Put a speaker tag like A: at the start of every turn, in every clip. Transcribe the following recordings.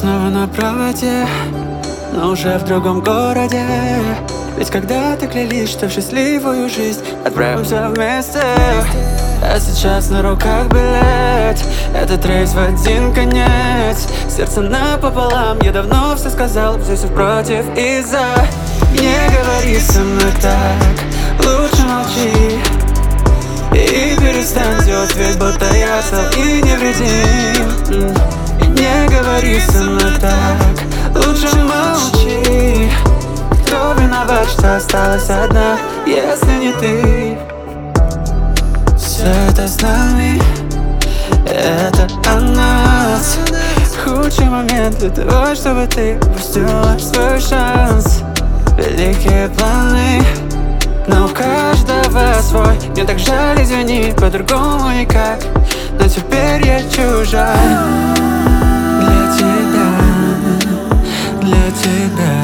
A: снова на проводе, но уже в другом городе. Ведь когда-то клялись, что в счастливую жизнь отправимся вместе. А сейчас на руках билет, этот рейс в один конец. Сердце напополам, я давно все сказал, все против и за. Не говори со мной так, лучше молчи. И перестань делать вид, будто я цел и невредим. Не говори со мной так, лучше молчи. Кто виноват, что осталась одна, если не ты? Все это с нами, это о нас. Худший момент для того, чтобы ты упустила свой шанс. Великие планы, но у каждого свой. Мне так жаль, извини, по-другому никак. Но теперь я чужак. Для тебя, для тебя.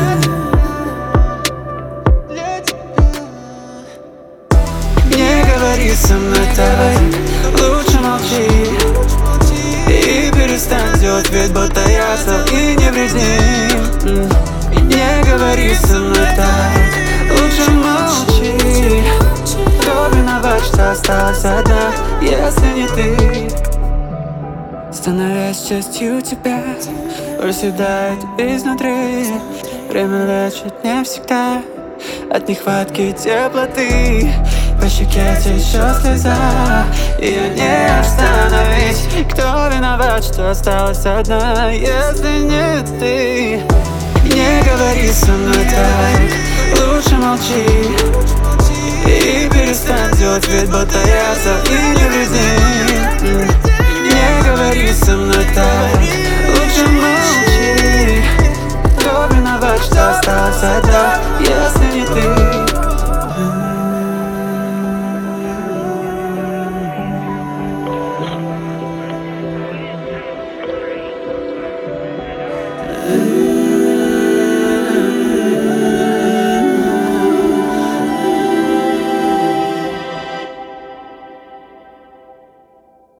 A: Не говори со мной так, лучше молчи. И перестань делать вид, будто я цел и невредим. Не говори со мной так, лучше молчи. Кто виноват, что осталась одна, если не ты? Становясь частью тебя, проседает изнутри. Время лечит не всегда от нехватки теплоты. По щеке течет слеза, ее не остановить. Кто виноват, что осталась одна, если не ты? Не говори со мной так, лучше молчи. И перестань делать вид, будто я цел и